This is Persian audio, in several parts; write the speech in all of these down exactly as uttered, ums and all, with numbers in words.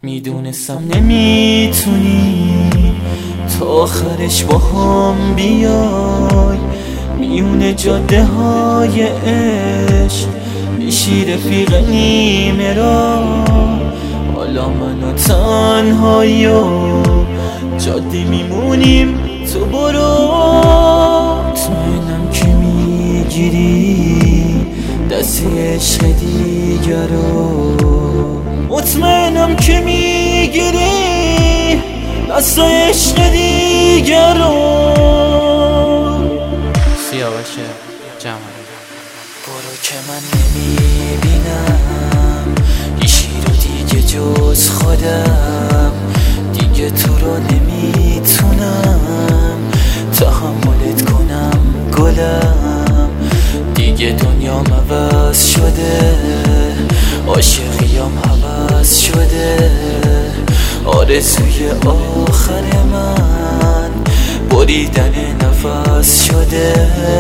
میدونستم نمیتونی تا آخرش با هم بیای، میونه جاده های عشق میشی رفیق نیمه را. حالا من و تنهایی و جاده میمونیم، تو برو. مطمئنم که میگیری دست عشق دیگر رو، مطمئنم که میگیری دست عشق دیگر رو. سیاوشه جمعه برو که من نمیبینم هیچی رو دیگه جز خودم، دیگه تو رو نمیتونم تحملت کنم گلم. دیگه دنیام عوض شده، عاشقیم عوض شده، آرزوی آخر من بریدن نفس شده.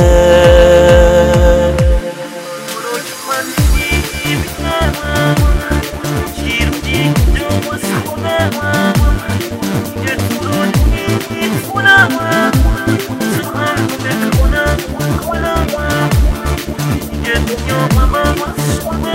برو که من نمیبینم چی رو دیگه جز خودم، دیگه تو رو نمیتونم تحملت کنم گلم. دیگه دنیام عوض شده،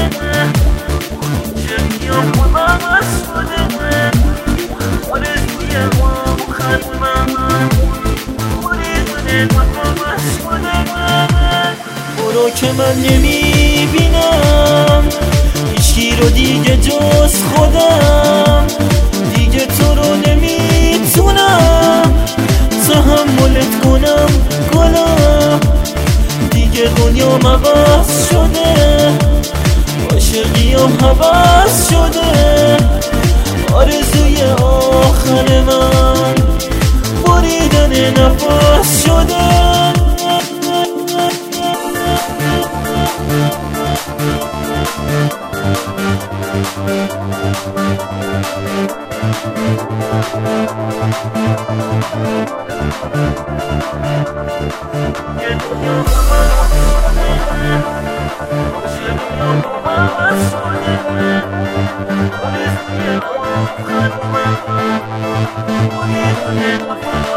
عاشقیم عوض شده، آرزوی آخر من بریدن نفس شده. برو که من نمیبینم هیچکی رو دیگه جز خودم، دیگه تو رو نمیتونم تحملت کنم گلم. دیگه دنیام عوض شده، عاشقیم عوض شده، آرزوی آخر من بریدن نفس شده. Yeah.